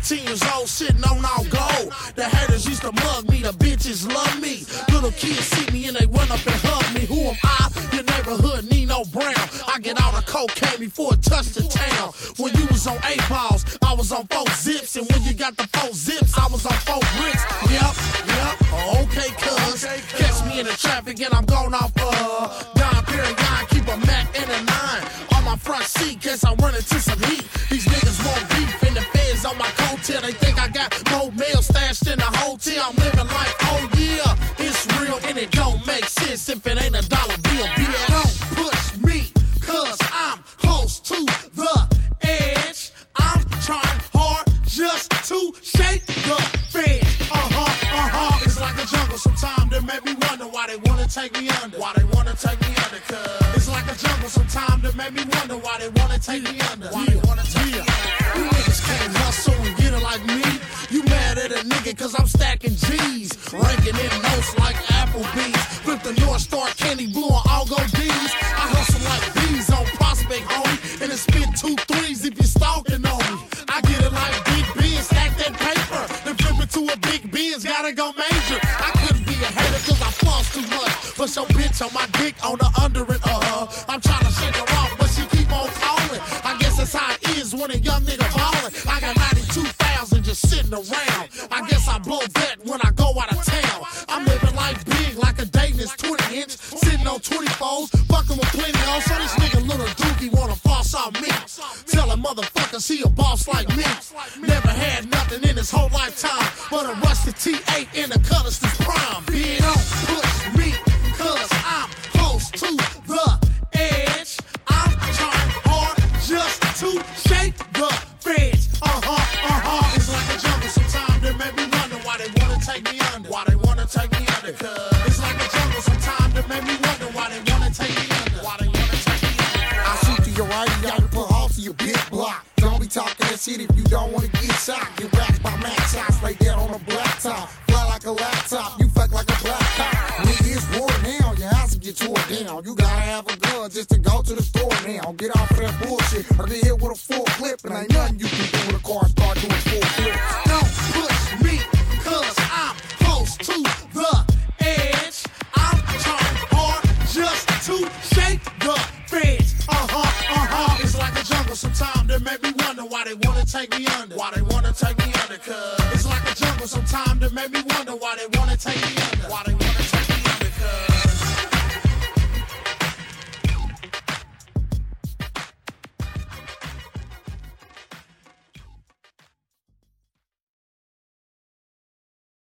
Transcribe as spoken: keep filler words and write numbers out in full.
eighteen years old, sitting on all gold. The haters used to mug me, the bitches love me. Little kids see me and they run up and hug me. Who am I? Your neighborhood Nino Brown. I get out of cocaine before it touched the town. When you was on eight balls, I was on four zips. And when you got the four zips, I was on four bricks. Yep, yep, okay, cuz. Catch me in the traffic and I'm going off, uh, Don Perignon, keep a Mac and a nine. On my front seat, guess I'm running to some heat. These niggas want beef and the feds on my coattail. They think I got more mail stashed in the hotel. I'm living like, oh yeah, it's real and it don't make sense if it ain't a dollar bill. Bitch, don't push me, cause I'm close to the edge. I'm trying hard just to shake the fence. Uh-huh, uh-huh. It's like a jungle sometimes that make me wonder why they wanna take me under. Why they wanna take me under, cuz it's like a jungle sometimes that make me wonder why they wanna take me under. Why they wanna take me under. You niggas can't hustle and get it like me. You mad at a nigga cause I'm stacking G's. Ranking in notes like Applebee's. Flip the North Star candy blue on all go D's. I hustle like bees on Prospect, homie. And it spit two threes if you stalking on me. I get it like Big Ben, stack that paper. Then flip it to a Big Ben's, gotta go major. I couldn't be a hater cause I floss too much. But your bitch on my dick on the under it, uh-huh. I'm trying to shake her off, but she keep on calling. I guess that's how it is when a young nigga ballin'. I got ninety-two thousand just sitting around. I guess I blow that when I go out of town. I'm living life big like a Dayton's twenty inch. Sitting on twenty-fours, fucking with plenty on. So this nigga little dookie wanna floss on me. Tellin' motherfuckers he a boss like me. Never had nothing in his whole lifetime but a rusted T eight in the colors this prime. Bitch, don't push me, cause I'm close to the edge. I'm trying hard just to shake the fence. Uh-huh, uh-huh. It's like a jungle sometimes that make me wonder why they wanna take me under. Why they wanna take me under, cuz it's like a jungle sometimes that make me wonder why they wanna take me under. Why they wanna take me under. I shoot to your right, you gotta put off to your big block. Don't be talking that shit if you don't wanna get shot. Get whacked by max shots right there on the blacktop. Fly like a laptop, you fuck like a black cop. Nigga, it's war now, your house will get tore down. You gotta have a gun just to go to the store now. Get off of that bullshit or get hit with a full clip. And ain't nothing you can do when the car start doing full flips. Don't push me, cause I'm close to the edge. I'm trying hard just to shake the fence. Uh-huh, uh-huh. It's like a jungle sometimes that make me wonder why they wanna take me under. Why they wanna take me under, cuz it's like a jungle sometimes that make me wonder why they wanna take me under. Why they wanna take me under, cuz